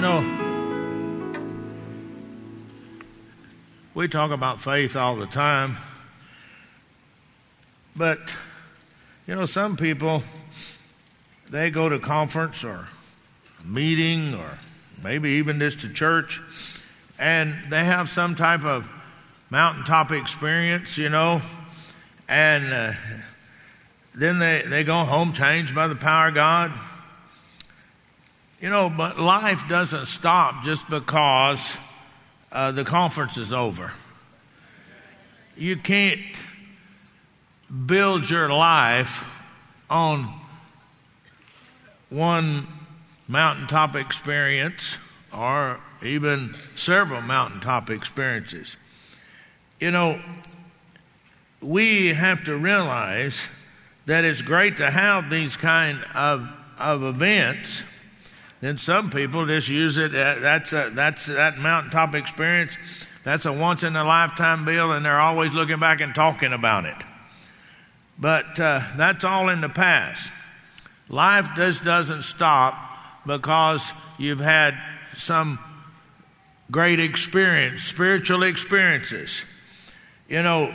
You know, we talk about faith all the time, but, you know, some people, they go to conference or a meeting or maybe even just to church, and they have some type of mountaintop experience, you know, and then they go home changed by the power of God. You know, but life doesn't stop just because the conference is over. You can't build your life on one mountaintop experience or even several mountaintop experiences. You know, we have to realize that it's great to have these kind of events. Then some people just use it. That's that mountaintop experience. That's a once in a lifetime deal, and they're always looking back and talking about it. But that's all in the past. Life just doesn't stop because you've had some great experience, spiritual experiences. You know,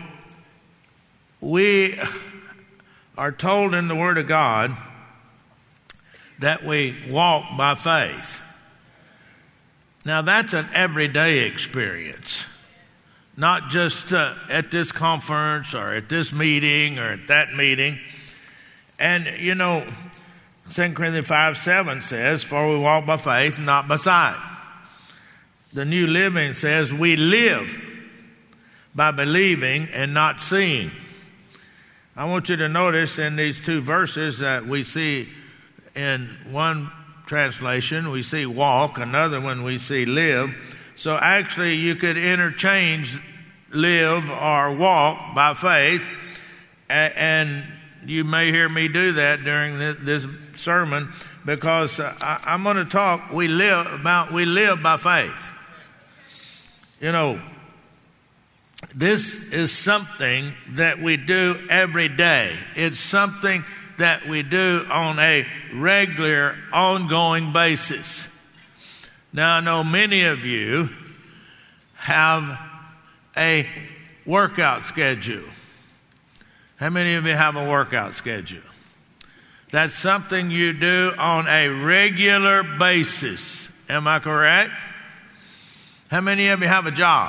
we are told in the Word of God that we walk by faith. Now that's an everyday experience, not just at this conference or at this meeting or at that meeting. And you know, 2 Corinthians 5:7 says, "For we walk by faith, not by sight." The New Living says, "We live by believing and not seeing." I want you to notice in these two verses that we see in one translation, we see walk, another one we see live. So actually you could interchange live or walk by faith, and you may hear me do that during this sermon because I'm going to talk, we live by faith. You know, this is something that we do every day. It's something that we do on a regular, ongoing basis. Now, I know many of you have a workout schedule. How many of you have a workout schedule? That's something you do on a regular basis. Am I correct? How many of you have a job?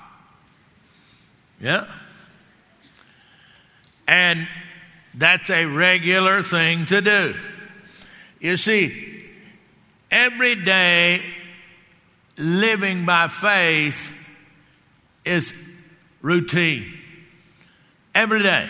Yeah. And that's a regular thing to do. You see, every day living by faith is routine. Every day.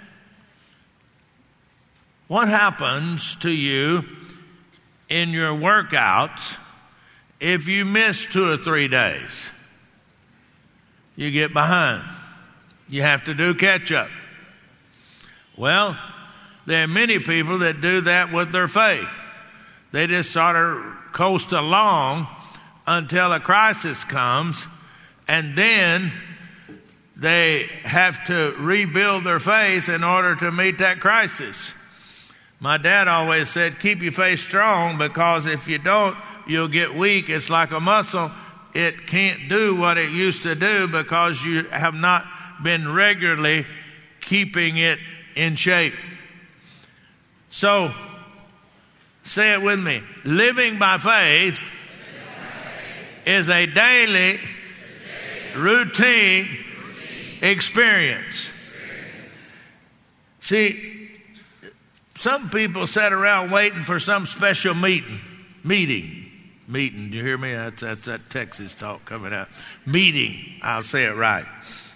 What happens to you in your workouts if you miss 2 or 3 days? You get behind. You have to do catch up. Well, there are many people that do that with their faith. They just sort of coast along until a crisis comes, and then they have to rebuild their faith in order to meet that crisis. My dad always said, keep your faith strong, because if you don't, you'll get weak. It's like a muscle. It can't do what it used to do because you have not been regularly keeping it in shape. So, say it with me. Living by faith is a daily routine experience. See, some people sit around waiting for some special meeting. Do you hear me? That's that Texas talk coming out. Meeting. I'll say it right.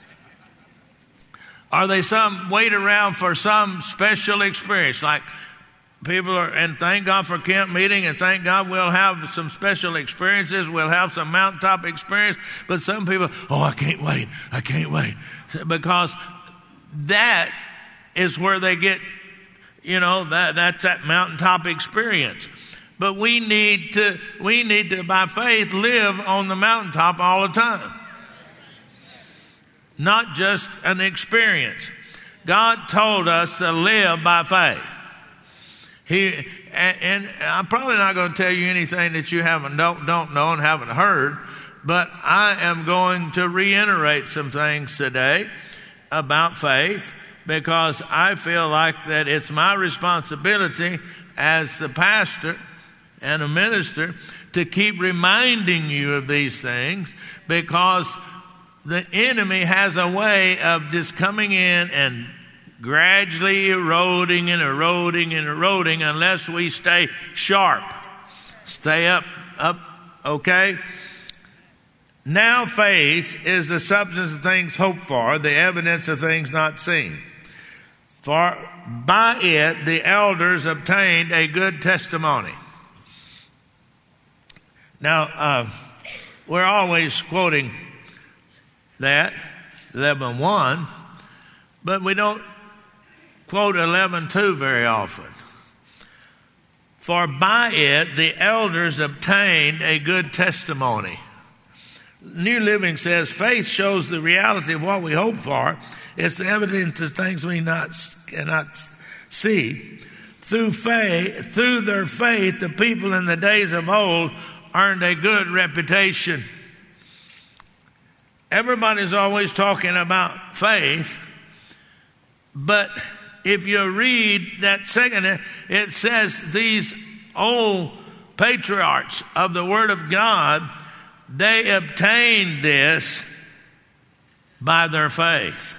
Are they wait around for some special experience? Like people are, and thank God for camp meeting, and thank God we'll have some special experiences. We'll have some mountaintop experience. But some people, I can't wait. Because that is where they get, that's that mountaintop experience. But we need to, by faith, live on the mountaintop all the time. Not just an experience. God told us to live by faith. and I'm probably not going to tell you anything that you don't know and haven't heard, but I am going to reiterate some things today about faith, because I feel like that it's my responsibility as the pastor and a minister to keep reminding you of these things, because the enemy has a way of just coming in and gradually eroding unless we stay sharp. Stay up, okay? Now faith is the substance of things hoped for, the evidence of things not seen. For by it the elders obtained a good testimony. Now, we're always quoting that, 11:1, but we don't quote 11:2 very often. For by it the elders obtained a good testimony. New Living says, faith shows the reality of what we hope for. It's the evidence of things we cannot see. Through their faith, the people in the days of old earned a good reputation. Everybody's always talking about faith, but if you read that second, it says these old patriarchs of the Word of God, they obtained this by their faith.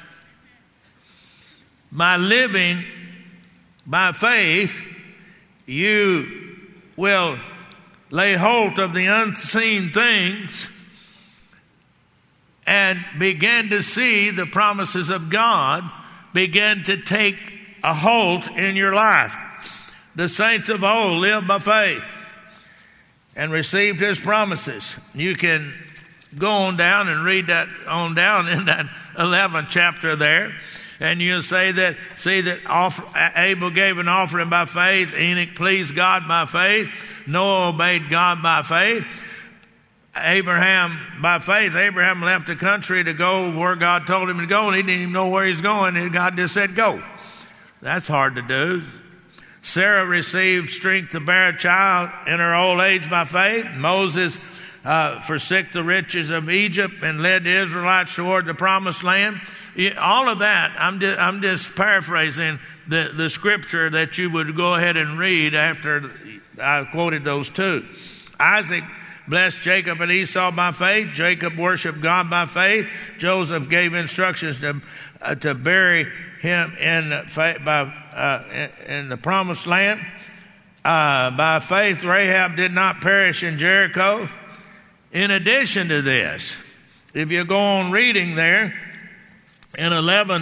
By living by faith, you will lay hold of the unseen things and begin to see the promises of God begin to take a hold in your life. The saints of old lived by faith and received His promises. You can go on down and read that on down in that 11th chapter there, and you'll say that, Abel gave an offering by faith, Enoch pleased God by faith, Noah obeyed God by faith, Abraham by faith. Abraham left the country to go where God told him to go, and he didn't even know where he's going, and God just said go. That's hard to do. Sarah received strength to bear a child in her old age by faith. Moses forsook the riches of Egypt and led the Israelites toward the promised land. All of that, I'm just paraphrasing the scripture that you would go ahead and read after I quoted those two. Isaac blessed Jacob and Esau by faith. Jacob worshiped God by faith. Joseph gave instructions to bury him in the promised land. By faith, Rahab did not perish in Jericho. In addition to this, if you go on reading there in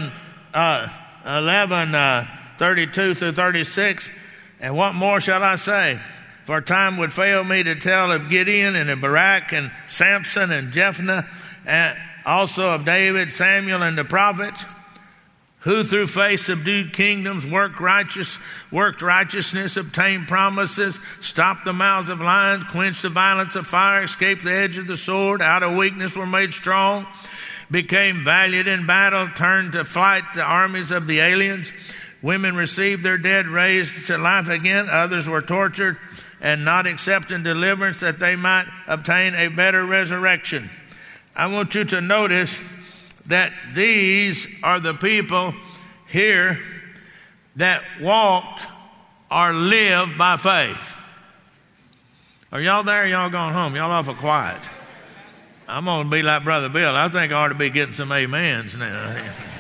32 through 36, and what more shall I say? For time would fail me to tell of Gideon and Barak and Samson and Jephthah, and also of David, Samuel, and the prophets, who through faith subdued kingdoms, worked righteousness, obtained promises, stopped the mouths of lions, quenched the violence of fire, escaped the edge of the sword, out of weakness were made strong, became valiant in battle, turned to flight the armies of the aliens. Women received their dead raised to life again. Others were tortured and not accepting deliverance that they might obtain a better resurrection. I want you to notice that these are the people here that walked or lived by faith. Are y'all there? Or y'all going home? Y'all awful quiet. I'm going to be like Brother Bill. I think I ought to be getting some amens now.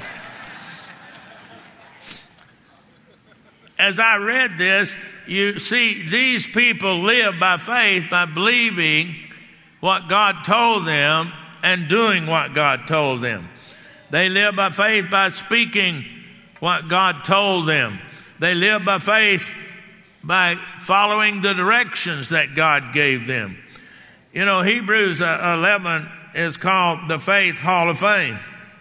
As I read this, you see these people live by faith by believing what God told them and doing what God told them. They live by faith by speaking what God told them. They live by faith by following the directions that God gave them. You know, Hebrews 11 is called the Faith Hall of Fame.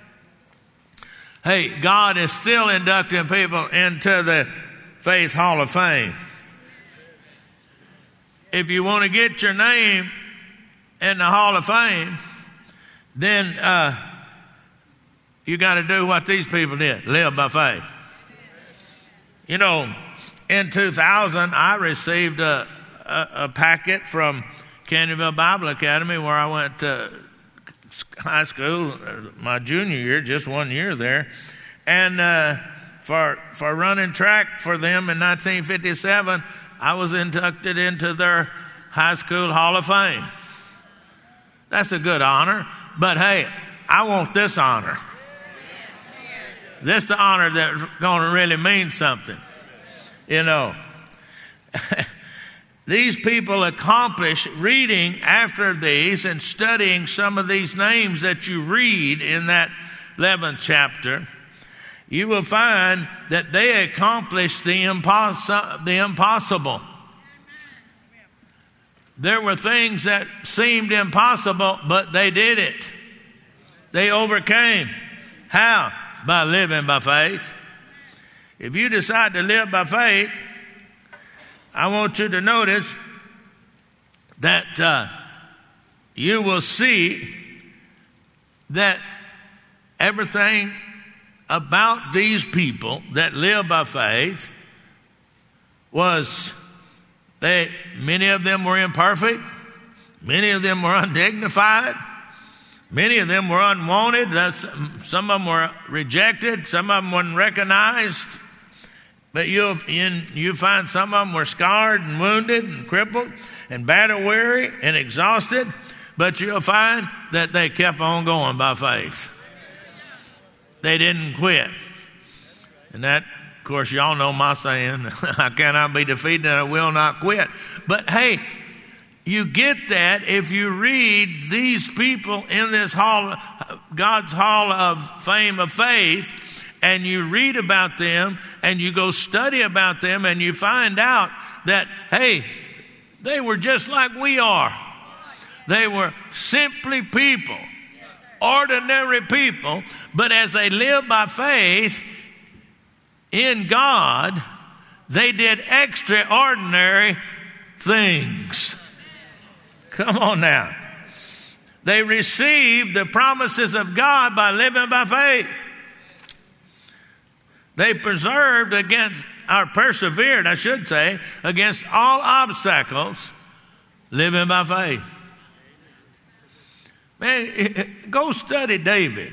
Hey, God is still inducting people into the Faith Hall of Fame. If you want to get your name in the Hall of Fame, then you got to do what these people did, live by faith. You know, in 2000, I received a packet from Canterville Bible Academy, where I went to high school, my junior year, just 1 year there. And for running track for them in 1957, I was inducted into their high school Hall of Fame. That's a good honor. But hey, I want this honor. This is the honor that's going to really mean something. You know, these people accomplish reading after these and studying some of these names that you read in that 11th chapter. You will find that they accomplished the impossible. There were things that seemed impossible, but they did it. They overcame. How? By living by faith. If you decide to live by faith, I want you to notice that you will see that everything about these people that live by faith was many of them were imperfect, many of them were undignified, many of them were unwanted, some of them were rejected, some of them weren't recognized, but you find some of them were scarred and wounded and crippled and battle weary and exhausted, but you'll find that they kept on going by faith. They didn't quit. And that, of course, y'all know my saying, I cannot be defeated and I will not quit. But hey, you get that if you read these people in this hall, God's Hall of Fame of Faith, and you read about them and you go study about them and you find out that, hey, they were just like we are. They were simply people. Ordinary people, but as they lived by faith in God, they did extraordinary things. Come on now. They received the promises of God by living by faith. They persevered I should say, against all obstacles, living by faith. Man, go study David.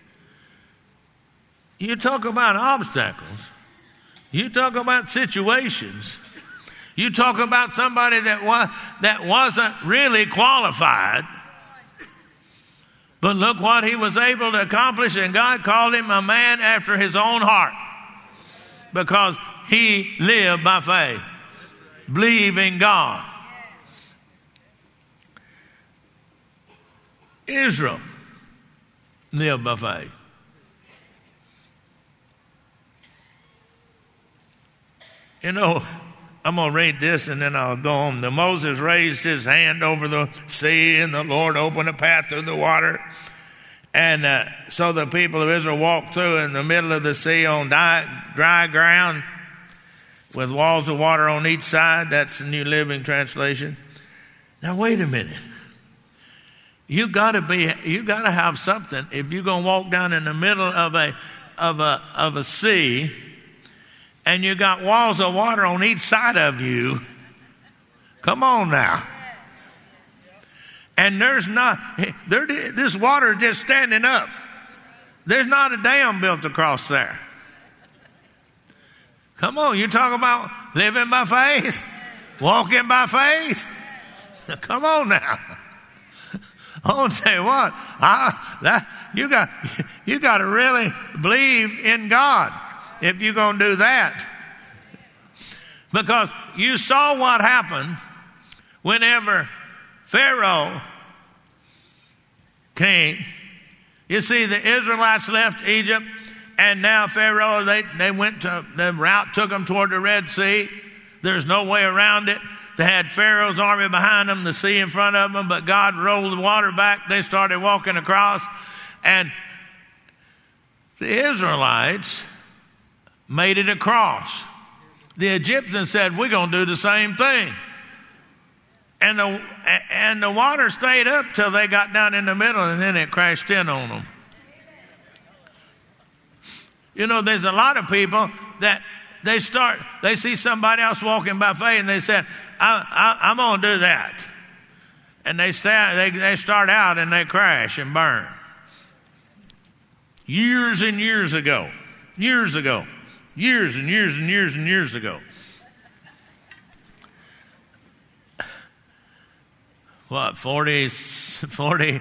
You talk about obstacles. You talk about situations. You talk about somebody that wasn't really qualified. But look what he was able to accomplish, and God called him a man after his own heart because he lived by faith, believing God. Israel lived by faith. You know, I'm going to read this and then I'll go on. Moses raised his hand over the sea and the Lord opened a path through the water. And so the people of Israel walked through in the middle of the sea on dry ground with walls of water on each side. That's the New Living Translation. Now wait a minute. You got to have something. If you're going to walk down in the middle of a sea, and you got walls of water on each side of you, come on now. And this water is just standing up. There's not a dam built across there. Come on, you talk about living by faith, walking by faith. Come on now. I want to tell you what, you got to really believe in God if you're going to do that. Because you saw what happened whenever Pharaoh came. You see, the Israelites left Egypt, and now Pharaoh, they went to, the route took them toward the Red Sea. There's no way around it. They had Pharaoh's army behind them, the sea in front of them, but God rolled the water back. They started walking across, and the Israelites made it across. The Egyptians said, we're going to do the same thing. And the water stayed up till they got down in the middle, and then it crashed in on them. You know, there's a lot of people that they see somebody else walking by faith, and they said, I'm going to do that. And they start out and they crash and burn. Years and years ago. Years ago. Years and years and years and years ago. What, 45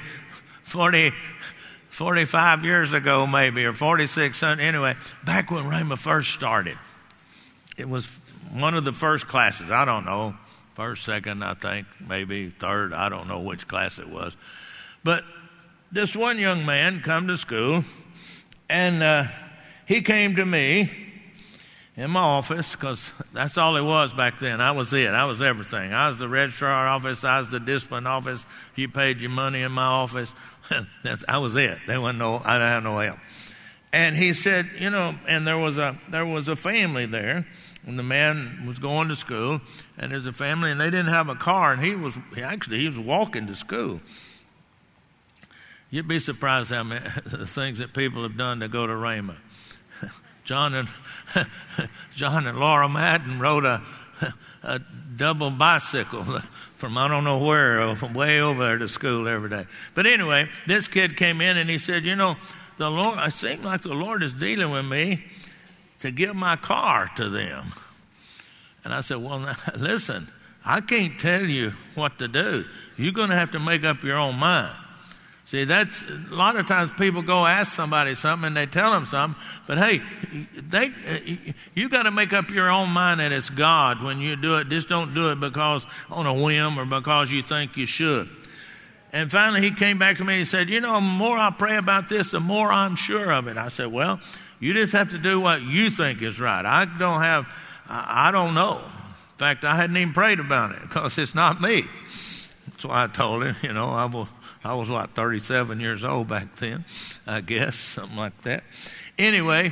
years ago maybe, or 46, anyway, back when Rhema first started. It was one of the first classes, I don't know, first, second, I think, maybe third, I don't know which class it was. But this one young man come to school, and he came to me in my office, because that's all it was back then. I was it. I was everything. I was the registrar office. I was the discipline office. You paid your money in my office. I was it. I didn't have no help. And he said, and there was a family there, and the man was going to school, and there's a family, and they didn't have a car, and he was walking to school. You'd be surprised how many the things that people have done to go to Rhema. John and Laura Madden rode a double bicycle from I don't know where, from way over there to school every day. But anyway, this kid came in and he said, the Lord, it seems like the Lord is dealing with me to give my car to them. And I said, well, now, listen, I can't tell you what to do. You're going to have to make up your own mind. See, that's a lot of times people go ask somebody something and they tell them something, but hey, you got to make up your own mind that it's God when you do it. Just don't do it because on a whim or because you think you should. And finally, he came back to me and he said, the more I pray about this, the more I'm sure of it. I said, well, you just have to do what you think is right. I don't know. In fact, I hadn't even prayed about it because it's not me. That's why I told him, I was 37 years old back then, I guess, something like that. Anyway,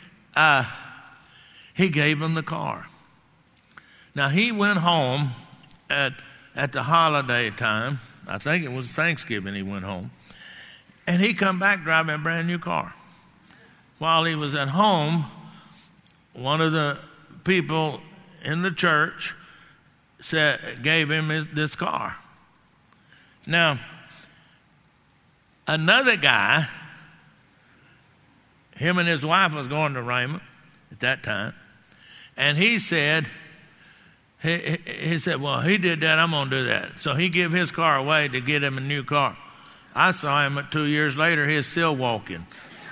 he gave him the car. Now, he went home at the holiday time. I think it was Thanksgiving he went home. And he come back driving a brand new car. While he was at home, one of the people in the church gave him this car. Now, another guy, him and his wife was going to Rhema at that time, and he said, well, he did that, I'm going to do that. So he gave his car away to get him a new car. I saw him 2 years later, he's still walking.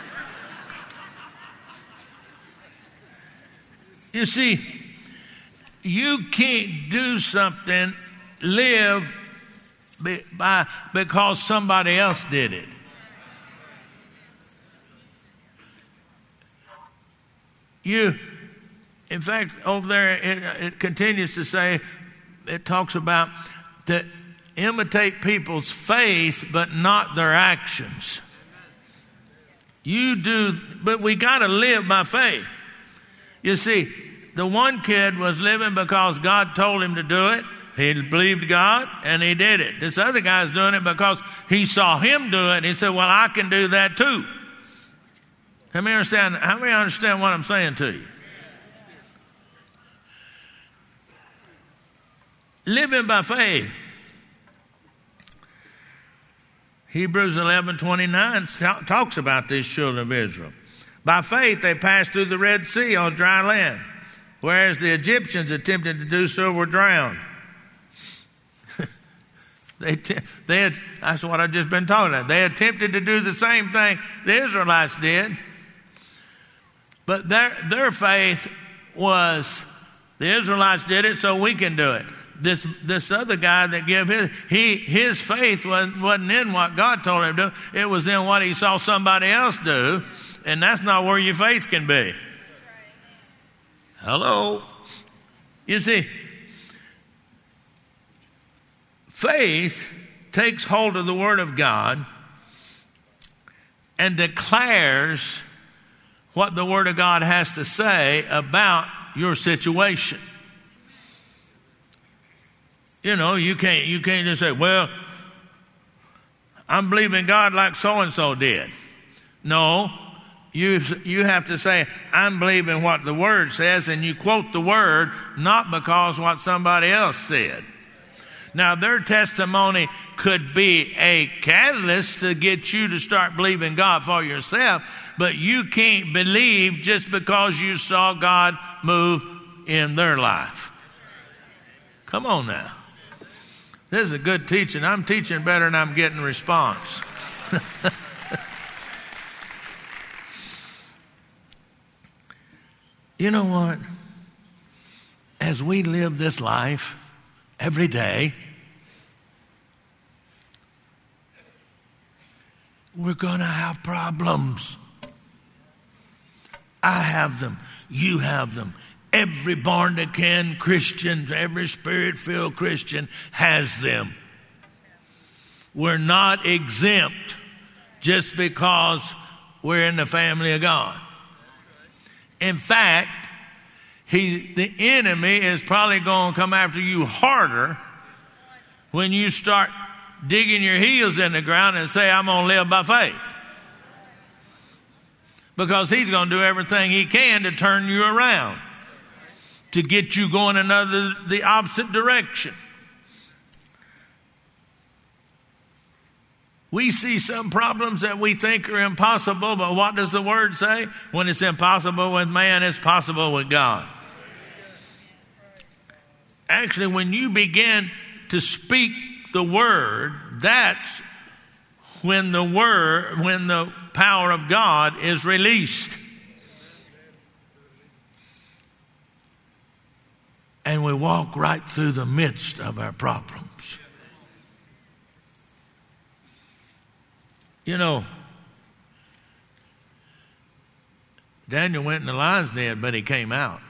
You see, you can't do something, live because somebody else did it. In fact, over there it continues to say, it talks about to imitate people's faith but not their actions. But we got to live by faith. You see, the one kid was living because God told him to do it. He believed God, and he did it. This other guy's doing it because he saw him do it, and he said, well, I can do that too. How many understand what I'm saying to you? Living by faith. Hebrews 11:29 talks about these children of Israel. By faith, they passed through the Red Sea on dry land, whereas the Egyptians attempted to do so were drowned. That's what I've just been talking about. They attempted to do the same thing the Israelites did. But their faith was, the Israelites did it, so we can do it. This other guy that gave his faith wasn't in what God told him to do. It was in what he saw somebody else do. And that's not where your faith can be. Hello? You see, faith takes hold of the Word of God and declares what the Word of God has to say about your situation. You can't just say, well, I'm believing God like so-and-so did. No, you have to say, I'm believing what the Word says, and you quote the Word, not because what somebody else said. Now, their testimony could be a catalyst to get you to start believing God for yourself, but you can't believe just because you saw God move in their life. Come on now. This is a good teaching. I'm teaching better than I'm getting response. You know what? As we live this life every day, we're going to have problems. I have them. You have them. Every born-again Christian, every Spirit-filled Christian has them. We're not exempt just because we're in the family of God. In fact, the enemy is probably going to come after you harder when you start digging your heels in the ground and say, I'm going to live by faith. Because he's going to do everything he can to turn you around, to get you going the opposite direction. We see some problems that we think are impossible, but what does the Word say? When it's impossible with man, it's possible with God. Actually, when you begin to speak the Word, that's when the power of God is released. And we walk right through the midst of our problems. You know, Daniel went in the lion's den, but he came out.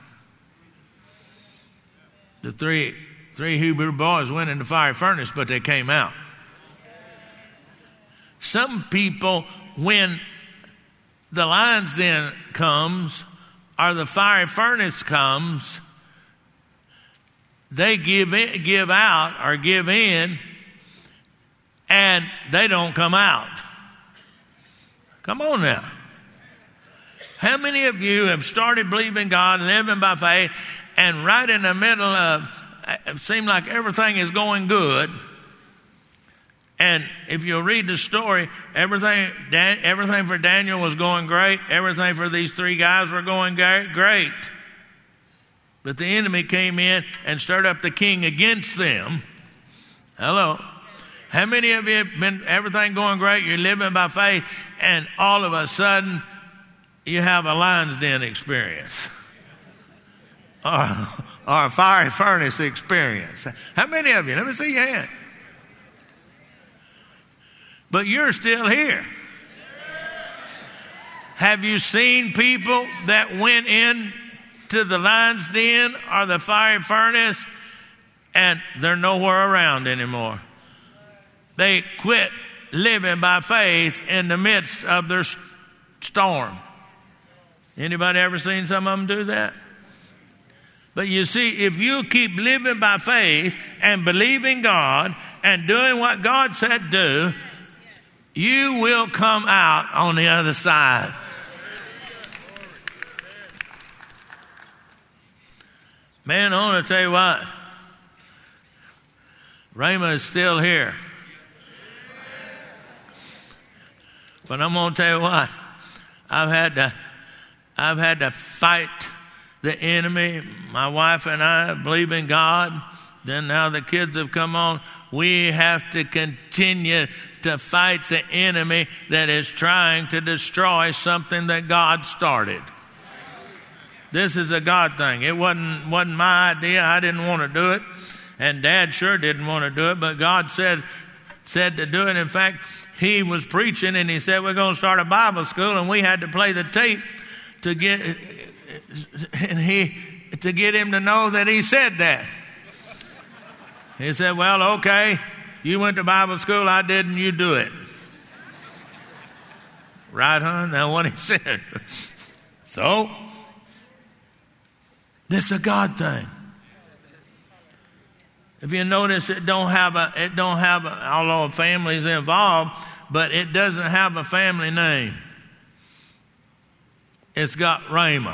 The three Hebrew boys went in the fiery furnace, but they came out. Some people, when the lion's den comes or the fiery furnace comes, they give out or give in, and they don't come out. Come on now. How many of you have started believing God, living by faith, and right in the middle of, it seemed like everything is going good, and if you'll read the story, everything for Daniel was going great, everything for these three guys were going great. But the enemy came in and stirred up the king against them. Hello. How many of you have been everything going great, you're living by faith, and all of a sudden you have a lion's den experience? Or a fiery furnace experience? How many of you? Let me see your hand. But you're still here. Have you seen people that went in to the lion's den or the fiery furnace and they're nowhere around anymore? They quit living by faith in the midst of their storm. Anybody ever seen some of them do that? But you see, if you keep living by faith and believing God and doing what God said do, you will come out on the other side. Man, I want to tell you what. Rhema is still here. But I'm going to tell you what, I've had to fight the enemy. My wife and I believe in God. Then now the kids have come on. We have to continue to fight the enemy that is trying to destroy something that God started. This is a God thing. It wasn't my idea. I didn't want to do it. And Dad sure didn't want to do it, but God said to do it. In fact, he was preaching and he said, we're going to start a Bible school, and we had to play the tape to get him to know that he said that. He said, well, okay, you went to Bible school, I didn't, you do it. Right, hon? That's what he said. So, this is a God thing. If you notice, it don't have although a family's involved, but it doesn't have a family name. it's got rhema.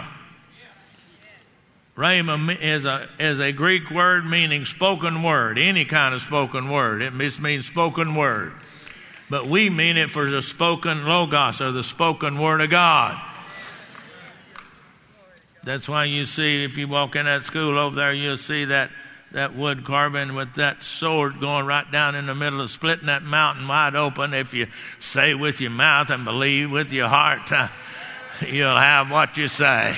Rhema is a Greek word meaning spoken word, any kind of spoken word. It means spoken word. But we mean it for the spoken logos, or the spoken word of God. That's why you see, if you walk in that school over there, you'll see that wood carving with that sword going right down in the middle of splitting that mountain wide open. If you say with your mouth and believe with your heart, you'll have what you say.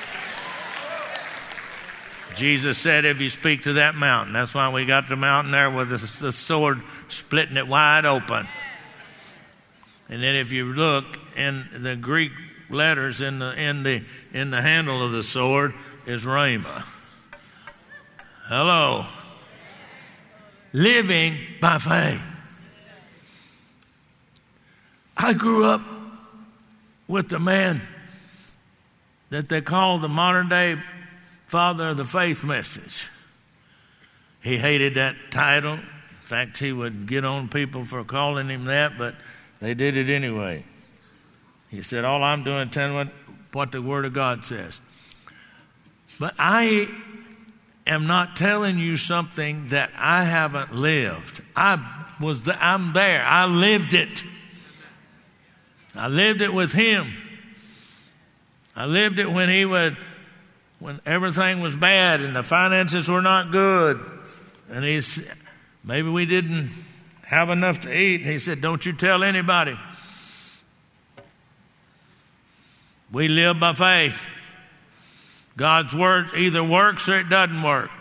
Jesus said, if you speak to that mountain, that's why we got the mountain there with the sword splitting it wide open. And then if you look in the Greek letters in the handle of the sword is rhema. Hello. Living by faith. I grew up with the man that they call the modern day father of the faith message. He hated that title. In fact, he would get on people for calling him that, but they did it anyway. He said, all I'm doing is telling what the Word of God says. But I am not telling you something that I haven't lived. I'm there. I lived it. I lived it with him. I lived it when everything was bad and the finances were not good. And maybe we didn't have enough to eat. He said, don't you tell anybody. We live by faith. God's word either works or it doesn't work.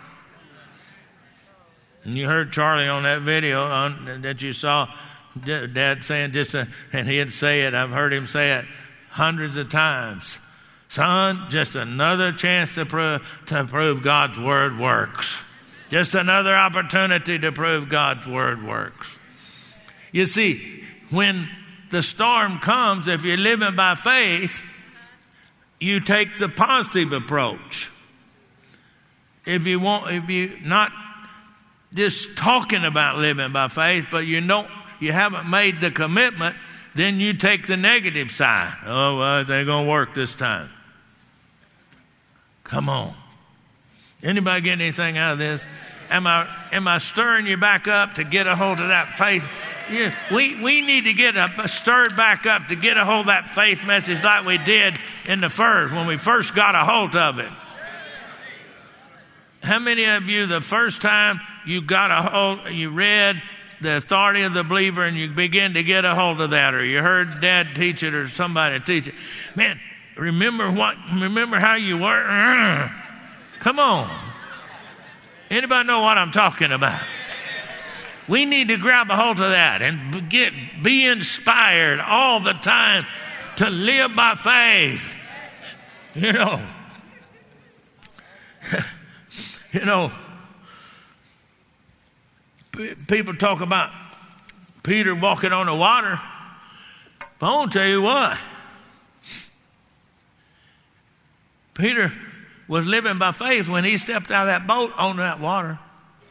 And you heard Charlie on that video that you saw Dad saying and he'd say it. I've heard him say it hundreds of times. Son, just another chance to prove God's word works. Just another opportunity to prove God's word works. You see, when the storm comes, if you're living by faith, you take the positive approach. If you're not just talking about living by faith, but you haven't made the commitment, then you take the negative side. Oh, well, it ain't going to work this time. Come on. Anybody get anything out of this? Am I stirring you back up to get a hold of that faith? Yeah, we need to get stirred back up to get a hold of that faith message like we did when we first got a hold of it. How many of you, the first time you read the authority of the believer and you begin to get a hold of that, or you heard Dad teach it or somebody teach it, man, remember how you were? Come on. Anybody know what I'm talking about? We need to grab a hold of that and be inspired all the time to live by faith. People talk about Peter walking on the water. But I want to tell you what. Peter was living by faith when he stepped out of that boat on that water.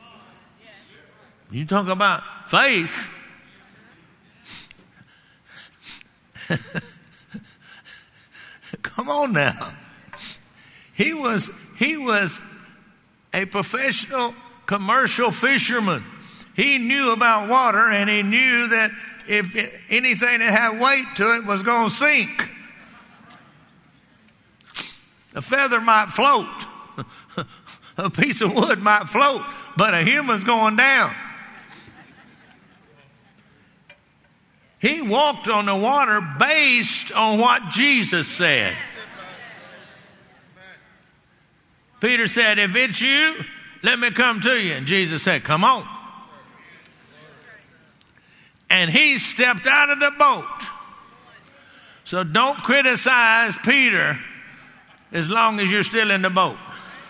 You talk about faith. Come on now. He was a professional commercial fisherman. He knew about water, and he knew that if anything that had weight to it was going to sink. A feather might float. A piece of wood might float, but a human's going down. He walked on the water based on what Jesus said. Peter said, if it's you, let me come to you. And Jesus said, come on. And he stepped out of the boat. So don't criticize Peter as long as you're still in the boat.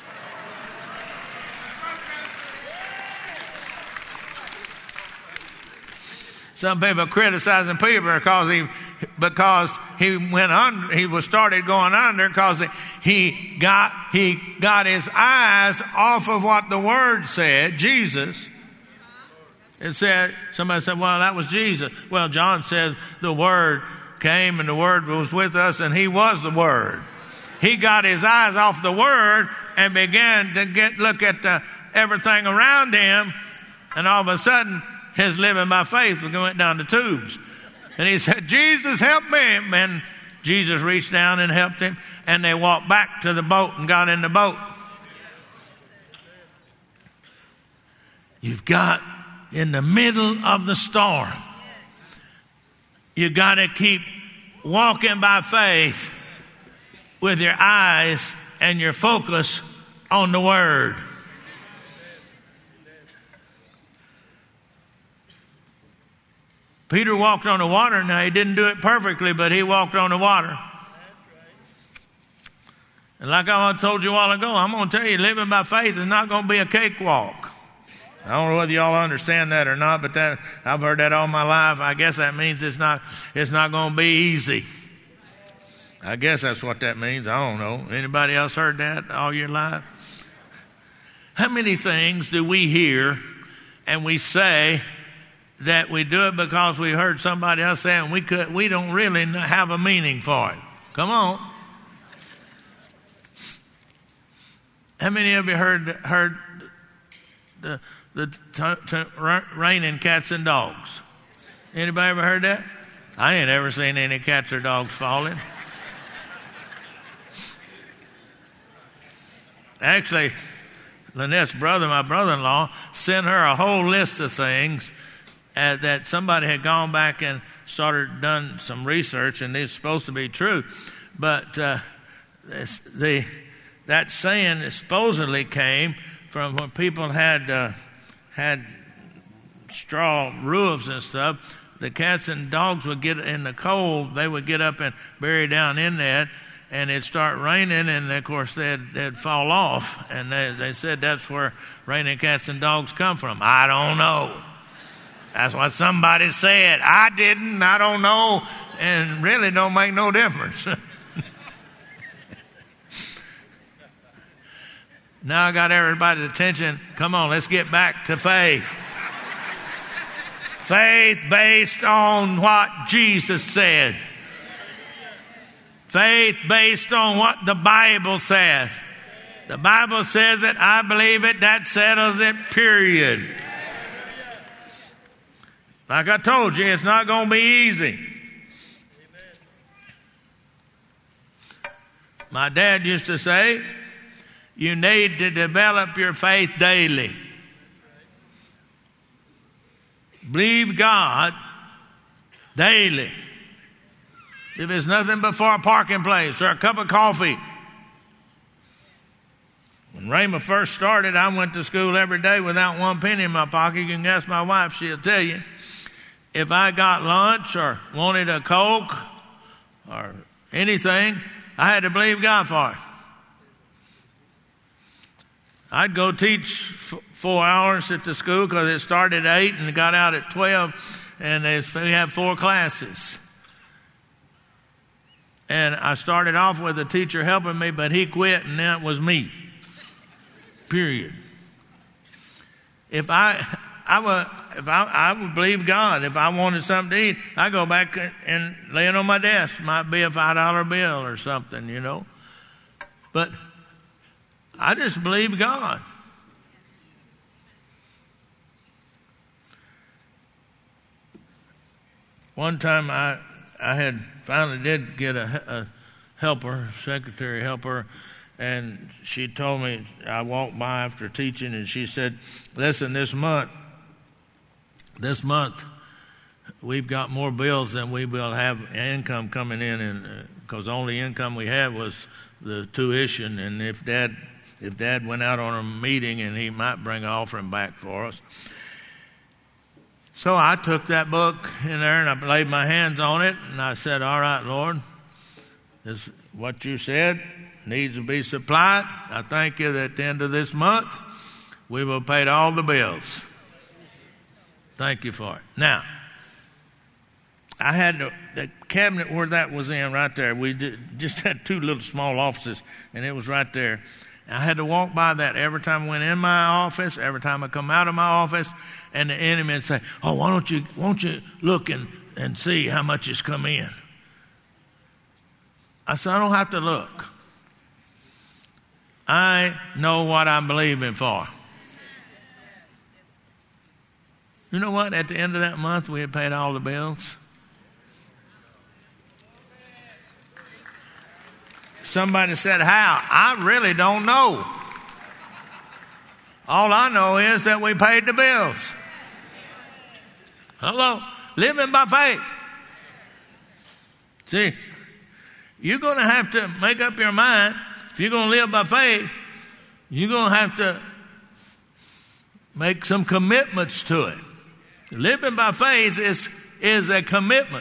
Some people are criticizing Peter because he went under. He was started going under because he got his eyes off of what the Word said, Jesus. It said, somebody said, well, that was Jesus. Well, John says the Word came and the Word was with us and He was the Word. He got his eyes off the Word and began to look at everything around him, and all of a sudden his living by faith went down the tubes. And he said, Jesus, help me. And Jesus reached down and helped him, and they walked back to the boat and got in the boat. You've got in the middle of the storm, you got to keep walking by faith with your eyes and your focus on the Word. Peter walked on the water. Now, he didn't do it perfectly, but he walked on the water. And like I told you a while ago, I'm going to tell you, living by faith is not going to be a cakewalk. I don't know whether y'all understand that or not, but I've heard that all my life. I guess that means it's not going to be easy. I guess that's what that means. I don't know. Anybody else heard that all your life? How many things do we hear and we say that we do it because we heard somebody else say it, and we don't really have a meaning for it? Come on. How many of you heard the raining cats and dogs? Anybody ever heard that? I ain't ever seen any cats or dogs falling. Actually, Lynette's brother, my brother-in-law, sent her a whole list of things that somebody had gone back and done some research, and it's supposed to be true. But that saying supposedly came from when people had straw roofs and stuff. The cats and dogs would get in the cold. They would get up and bury down in that, and it'd start raining, and of course they'd fall off. And they said that's where raining cats and dogs come from. I don't know. That's what somebody said. I didn't. I don't know. And really don't make no difference. Now I got everybody's attention. Come on, let's get back to faith. Faith based on what Jesus said. Faith based on what the Bible says. The Bible says it, I believe it, that settles it, period. Like I told you, it's not going to be easy. My dad used to say, you need to develop your faith daily. Believe God daily. If it's nothing but for a parking place or a cup of coffee. When Rhema first started, I went to school every day without one penny in my pocket. You can ask my wife, she'll tell you. If I got lunch or wanted a Coke or anything, I had to believe God for it. I'd go teach 4 hours at the school because it started at 8 and got out at 12, and we had 4 classes. And I started off with a teacher helping me, but he quit, and then it was me. Period. If I would believe God. If I wanted something to eat, I go back and lay it on my desk. Might be a $5 bill or something, you know. But I just believe God. One time I had finally did get a helper, secretary helper, and she told me, I walked by after teaching, and she said, listen, this month, we've got more bills than we will have income coming in, and because the only income we had was the tuition, and if Dad went out on a meeting, and he might bring an offering back for us. So I took that book in there, and I laid my hands on it, and I said, all right, Lord, this is what you said needs to be supplied. I thank you that at the end of this month, we will pay all the bills. Thank you for it. Now, I had the cabinet where that was in right there. We just had 2 little small offices, and it was right there. I had to walk by that every time I went in my office, every time I come out of my office, and the enemy would say, oh, why don't you look and see how much has come in? I said, I don't have to look. I know what I'm believing for. You know what? At the end of that month, we had paid all the bills. Somebody said, how? I really don't know. All I know is that we paid the bills. Hello? Living by faith. See, you're going to have to make up your mind. If you're going to live by faith, you're going to have to make some commitments to it. Living by faith is a commitment.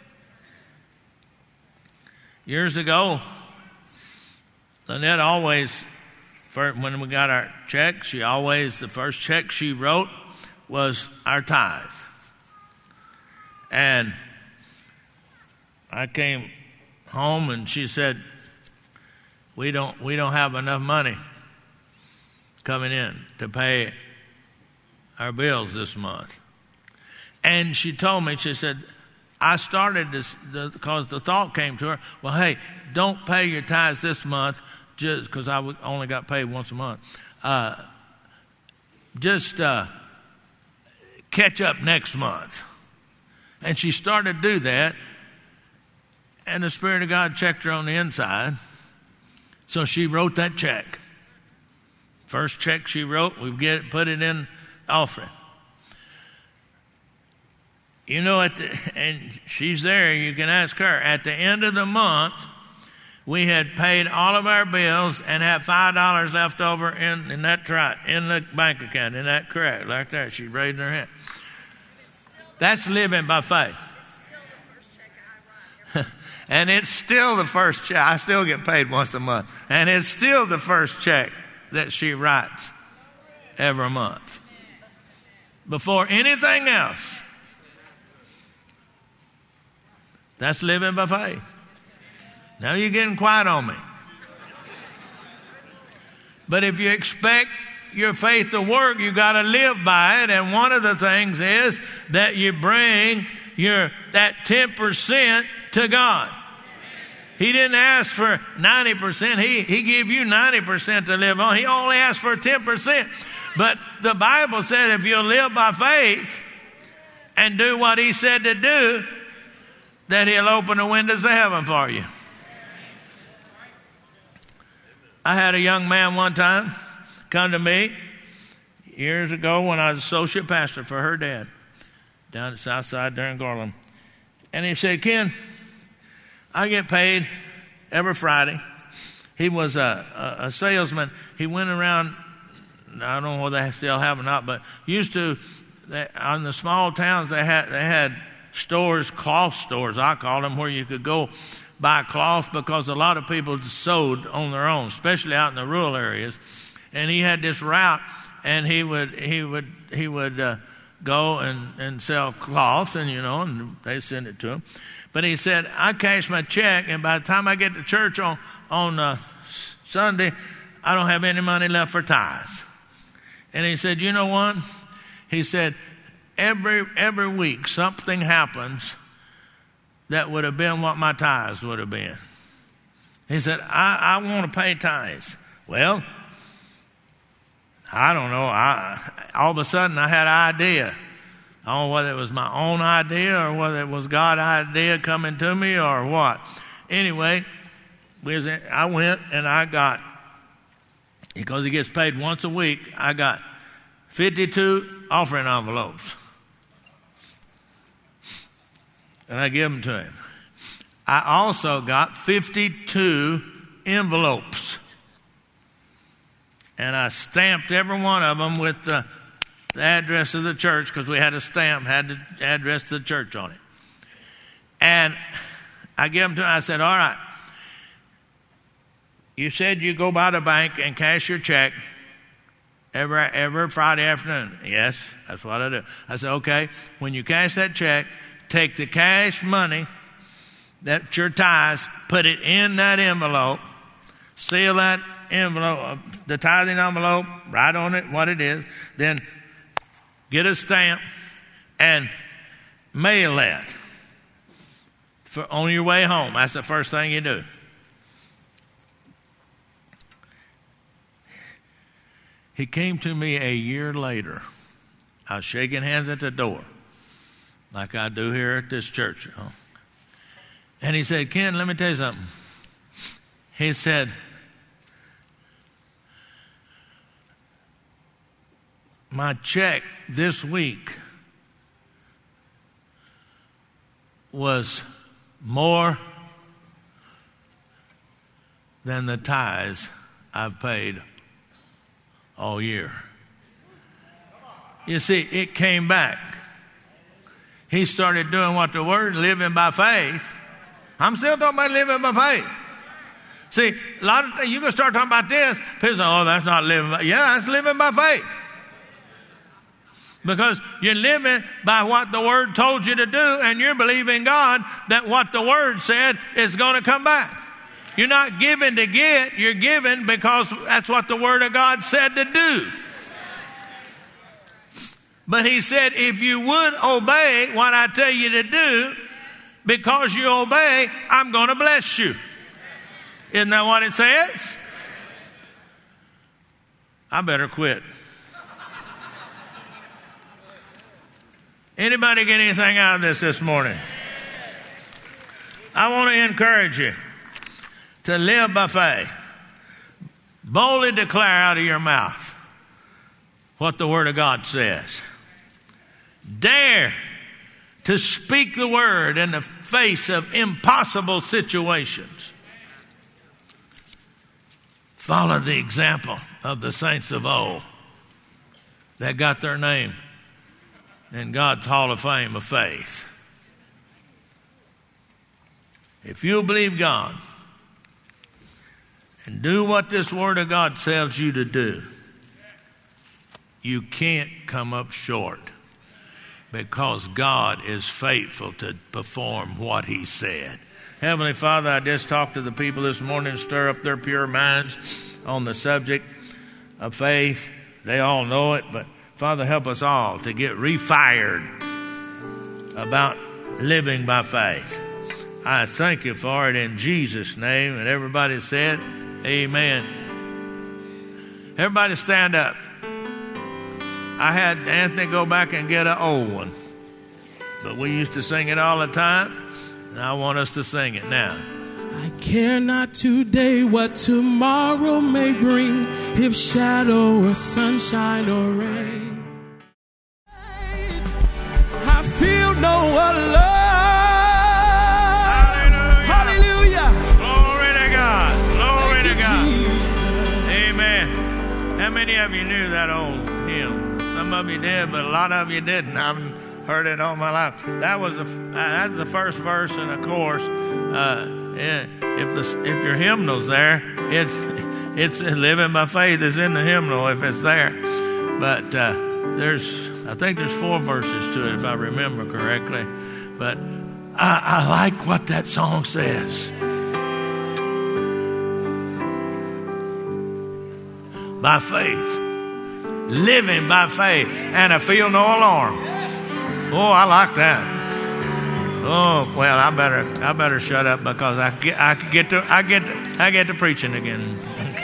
Years ago, Lynette always, when we got our check, the first check she wrote was our tithe. And I came home and she said, we don't have enough money coming in to pay our bills this month. And she told me, she said, I started this because the thought came to her, well, hey, don't pay your tithes this month just because I only got paid once a month. Just catch up next month. And she started to do that. And the Spirit of God checked her on the inside. So she wrote that check. First check she wrote, we put it in offering. You know, and she's there, you can ask her. At the end of the month, we had paid all of our bills and had $5 left over in the bank account, in that correct, like that. She's raising her hand. That's living by faith. And it's still the first check. I still get paid once a month. And it's still the first check that she writes every month. Before anything else. That's living by faith. Now you're getting quiet on me. But if you expect your faith to work, you got to live by it. And one of the things is that you bring that 10% to God. He didn't ask for 90%. He gave you 90% to live on. He only asked for 10%. But the Bible said if you live by faith and do what he said to do, that he'll open the windows of heaven for you. I had a young man one time come to me years ago when I was associate pastor for her dad down at Southside there in Garland. And he said, Ken, I get paid every Friday. He was a salesman. He went around, I don't know whether they still have or not, but used to, on the small towns, they had stores, cloth stores, I call them, where you could go buy cloth because a lot of people sewed on their own, especially out in the rural areas. And he had this route, and he would go and sell cloth, and they send it to him. But he said, I cash my check, and by the time I get to church on Sunday, I don't have any money left for tithes. And he said, you know what? He said, every week something happens that would have been what my tithes would have been. He said, I want to pay tithes. Well, I don't know. All of a sudden I had an idea. I don't know whether it was my own idea or whether it was God's idea coming to me or what. Anyway, I went and I got, because he gets paid once a week, I got 52 offering envelopes. And I give them to him. I also got 52 envelopes. And I stamped every one of them with the address of the church, because we had a stamp, had the address of the church on it. And I gave them to him. I said, all right, you said you go by the bank and cash your check every Friday afternoon. Yes, that's what I do. I said, okay, when you cash that check, take the cash money, that's your tithes, put it in that envelope, seal that envelope, the tithing envelope, write on it what it is, then get a stamp and mail that on your way home. That's the first thing you do. He came to me a year later. I was shaking hands at the door, like I do here at this church. And he said, Ken, let me tell you something. He said, my check this week was more than the tithes I've paid all year. You see, it came back. He started doing what the Word, living by faith. I'm still talking about living by faith. See, a lot of things, you can start talking about this, people say, oh, that's not living by, yeah, that's living by faith. Because you're living by what the Word told you to do, and you're believing God that what the Word said is going to come back. You're not giving to get, you're giving because that's what the Word of God said to do. But he said, if you would obey what I tell you to do, because you obey, I'm going to bless you. Isn't that what it says? I better quit. Anybody get anything out of this morning? I want to encourage you to live by faith. Boldly declare out of your mouth what the Word of God says. Dare to speak the Word in the face of impossible situations. Follow the example of the saints of old that got their name in God's Hall of Fame of faith. If you believe God and do what this Word of God tells you to do, you can't come up short, because God is faithful to perform what He said. Heavenly Father, I just talked to the people this morning, stir up their pure minds on the subject of faith. They all know it, but Father, help us all to get refired about living by faith. I thank you for it in Jesus' name. And everybody said, amen. Everybody stand up. I had Anthony go back and get an old one, but we used to sing it all the time, and I want us to sing it now. I care not today what tomorrow may bring, if shadow or sunshine or rain. I feel no alone. Hallelujah. Hallelujah. Glory to God. Glory to God. Amen. How many of you knew that old hymn? Some of you did, but a lot of you didn't. I haven't heard it all my life. That's the first verse in a chorus. If your hymnal's there, it's living by faith is in the hymnal if it's there. But I think there's 4 verses to it if I remember correctly. But I like what that song says. By faith. Living by faith, and I feel no alarm. Oh, I like that. Oh, well, I better shut up, because I get to preaching again.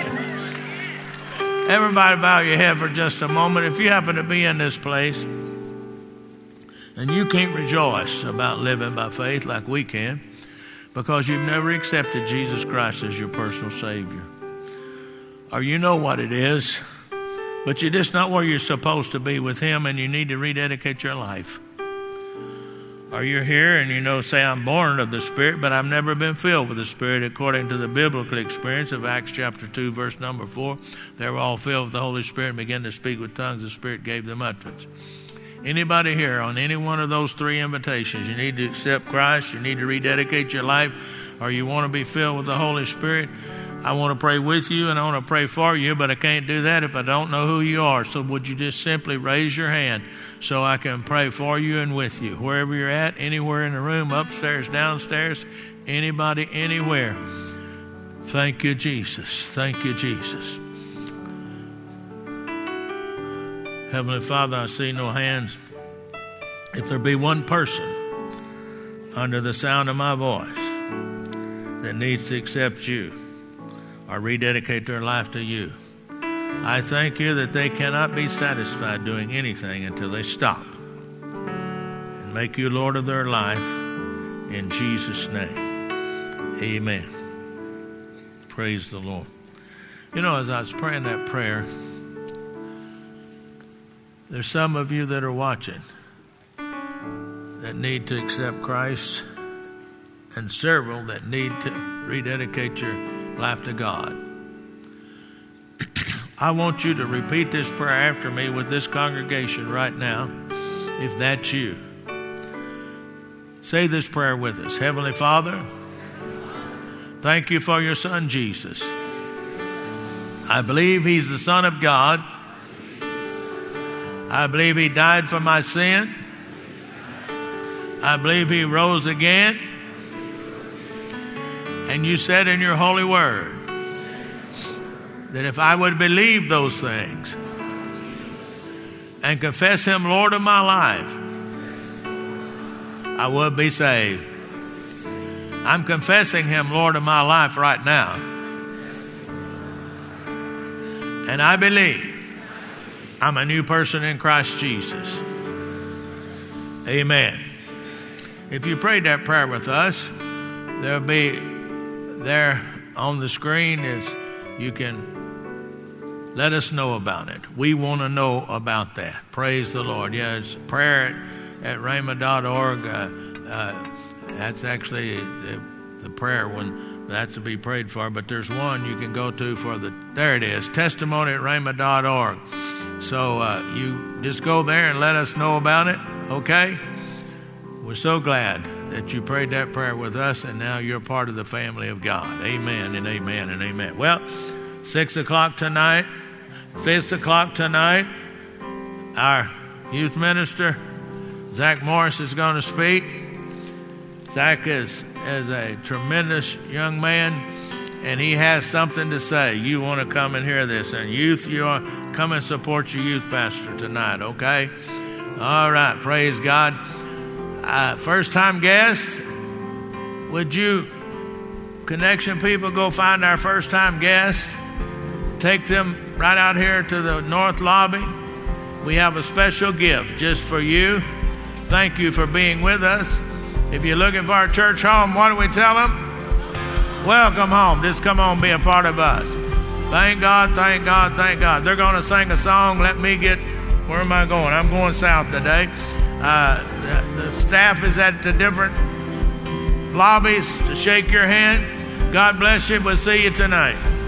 Everybody bow your head for just a moment. If you happen to be in this place and you can't rejoice about living by faith like we can, because you've never accepted Jesus Christ as your personal Savior, or you know what it is, but you're just not where you're supposed to be with Him, and you need to rededicate your life. Or you're here and say, I'm born of the Spirit, but I've never been filled with the Spirit, according to the biblical experience of Acts chapter 2, verse number 4. They were all filled with the Holy Spirit and began to speak with tongues. The Spirit gave them utterance. Anybody here on any one of those 3 invitations, you need to accept Christ, you need to rededicate your life, or you want to be filled with the Holy Spirit, I want to pray with you and I want to pray for you, but I can't do that if I don't know who you are. So would you just simply raise your hand so I can pray for you and with you? Wherever you're at, anywhere in the room, upstairs, downstairs, anybody, anywhere. Thank you, Jesus. Thank you, Jesus. Heavenly Father, I see no hands. If there be one person under the sound of my voice that needs to accept you or rededicate their life to you, I thank you that they cannot be satisfied doing anything until they stop and make you Lord of their life. In Jesus' name, amen. Praise the Lord. You know, as I was praying that prayer, there's some of you that are watching that need to accept Christ, and several that need to rededicate your life to God. I want you to repeat this prayer after me with this congregation right now, if that's you. Say this prayer with us. Heavenly Father, thank you for your Son, Jesus. I believe he's the Son of God. I believe he died for my sin. I believe he rose again. And you said in your holy word that if I would believe those things and confess him Lord of my life, I would be saved. I'm confessing him Lord of my life right now. And I believe I'm a new person in Christ Jesus. Amen. If you prayed that prayer with us, there'll be there on the screen is you can let us know about it. We want to know about that. Praise the Lord. Yeah, it's prayer at rhema.org. That's actually the prayer one. That's to be prayed for. But there's one you can go to for there it is, testimony at rhema.org. So you just go there and let us know about it, okay? We're so glad that you prayed that prayer with us, and now you're part of the family of God. Amen and amen and amen. Well, 6 o'clock tonight, 5 o'clock tonight, our youth minister, Zach Morris, is going to speak. Zach is a tremendous young man, and he has something to say. You want to come and hear this. And youth, come and support your youth pastor tonight, okay? All right, praise God. First-time guests, would you, connection people, go find our first-time guests? Take them right out here to the north lobby. We have a special gift just for you. Thank you for being with us. If you're looking for a church home, what do we tell them? Welcome home. Just come on, be a part of us. Thank God, thank God, thank God. They're going to sing a song. Where am I going? I'm going south today. The staff is at the different lobbies to shake your hand. God bless you. We'll see you tonight.